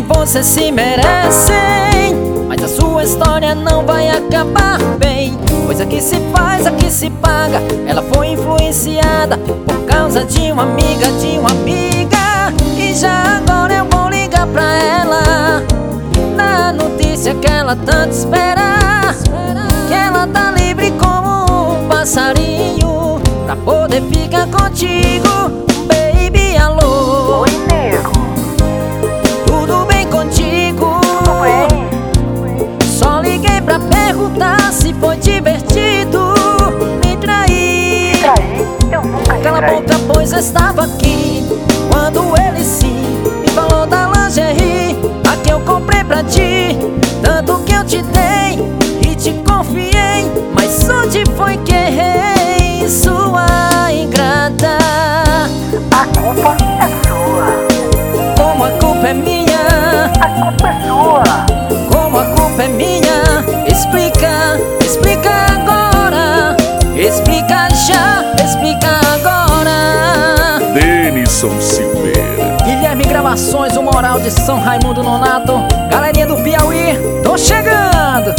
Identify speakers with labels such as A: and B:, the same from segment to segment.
A: você se merecem, mas a sua história não vai acabar bem. Pois aqui se faz, aqui se paga. Ela foi influenciada por causa de uma amiga, e já agora eu vou ligar pra ela, dar a notícia que ela tanto espera, que ela tá livre como um passarinho pra poder ficar contigo. Baby, alô.
B: Oi, nego.
A: Tudo bem contigo?
B: Tudo bem?
A: Só liguei pra perguntar se foi divertido me trair.
B: Me trair? Eu nunca te
A: Cala a
B: traí.
A: boca, pois eu estava aqui quando ele sim me falou da lingerie, a que eu comprei pra ti. Tanto que eu te dei e te confiei, mas onde foi que errei, sua ingrata?
B: A culpa é sua.
A: Como a culpa é minha,
B: A culpa é sua.
A: como a culpa é minha. Explica, explica agora. Explica já, explica agora.
C: Denison Silveira.
A: Guilherme Gravações, o Moral de São Raimundo Nonato. Galerinha do Piauí, tô chegando.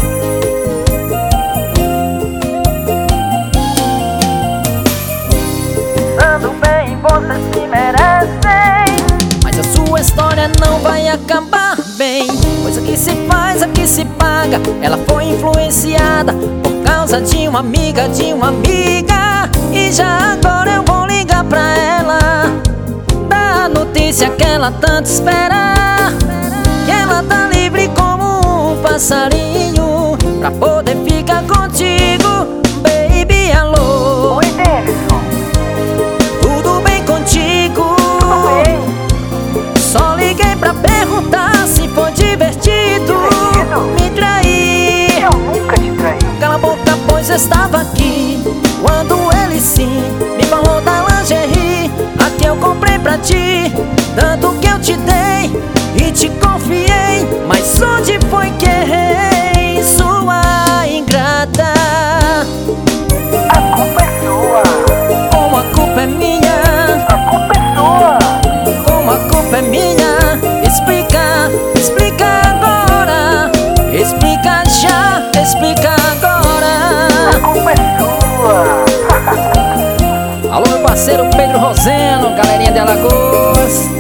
B: Pensando bem, você se merecem,
A: Mas a sua história não vai acabar bem. Pois aqui se faz, aqui se paga. Ela foi influenciada por causa de uma amiga, e já agora eu vou ligar pra ela, dar a notícia que ela tanto espera, que ela tá livre como um passarinho pra poder ficar contigo. Baby, alô.
B: Oi, Denison.
A: Tudo bem contigo?
B: Tudo bem?
A: Só liguei pra perguntar se foi divertido me trair.
B: Eu nunca te traí.
A: Cala a boca, pois eu estava aqui quando ele sim me falou da lingerie, a que eu comprei pra ti. Tanto que eu te dei e te confiei, mas onde foi que errei, sua ingrata?
B: A culpa é sua.
A: Como a culpa é minha,
B: A culpa é sua.
A: como a culpa é minha. Explica, explica agora. Explica já, explica agora.
B: A culpa é sua.
A: Alô, meu parceiro Pedro Roseno, galerinha de Alagoas.